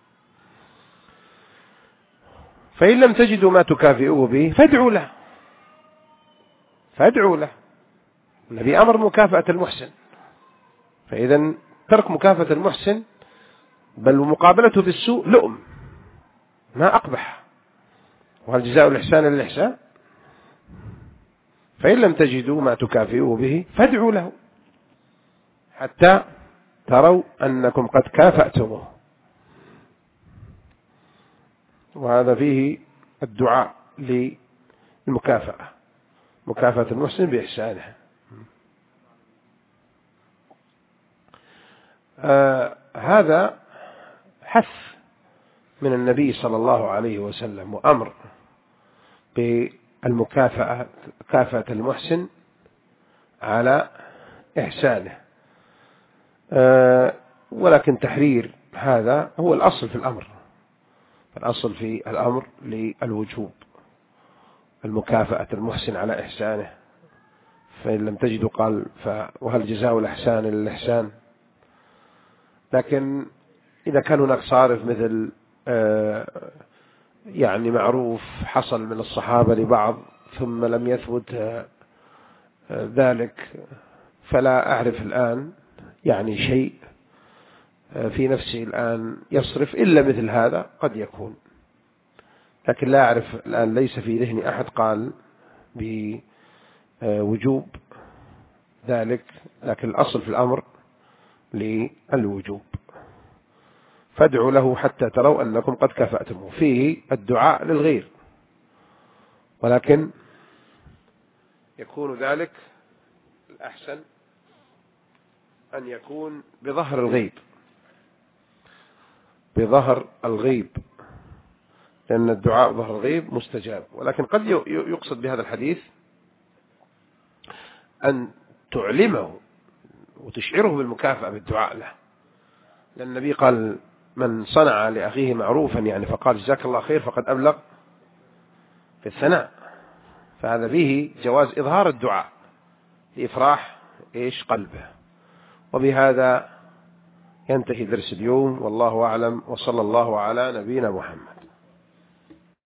A: فإن لم تجدوا ما تكافئوه به فادعوا له، فادعوا له. النبي أمر مكافأة المحسن، فإذا ترك مكافأة المحسن بل ومقابلته بالسوء لؤم ما أقبح، وهل جزاء الإحسان إلا الإحسان؟ فإن لم تجدوا ما تكافئوه به فادعوا له حتى تروا أنكم قد كافأتموه. وهذا فيه الدعاء للمكافأة، مكافأة المحسن بإحسانه. آه هذا حث من النبي صلى الله عليه وسلم وأمر بالمكافأة، كافأة المحسن على إحسانه. آه ولكن تحرير هذا هو الأصل في الأمر، الأصل في الأمر للوجوب، المكافأة المحسن على إحسانه. فإن لم تجدوا قال وهل جزاء الإحسان إلا الإحسان. لكن إذا كان هناك صارف مثل آه يعني معروف حصل من الصحابة لبعض ثم لم يثبت آه ذلك، فلا أعرف الآن يعني شيء في نفسي الآن يصرف إلا مثل هذا، قد يكون، لكن لا أعرف الآن، ليس في ذهني أحد قال بوجوب ذلك، لكن الأصل في الأمر للوجوب. فادعوا له حتى تروا أنكم قد كفأتموه. فيه الدعاء للغير، ولكن يكون ذلك الأحسن أن يكون بظهر الغيب، بظهر الغيب، لأن الدعاء ظهر الغيب مستجاب. ولكن قد يقصد بهذا الحديث أن تعلمه وتشعره بالمكافأة بالدعاء له، لأن النبي قال من صنع لأخيه معروفا يعني فقال جزاك الله خير فقد أبلغ في الثناء. فهذا فيه جواز إظهار الدعاء لإفراح إيش قلبه. وبهذا ينتهي درس اليوم، والله أعلم، وصلى الله على نبينا محمد.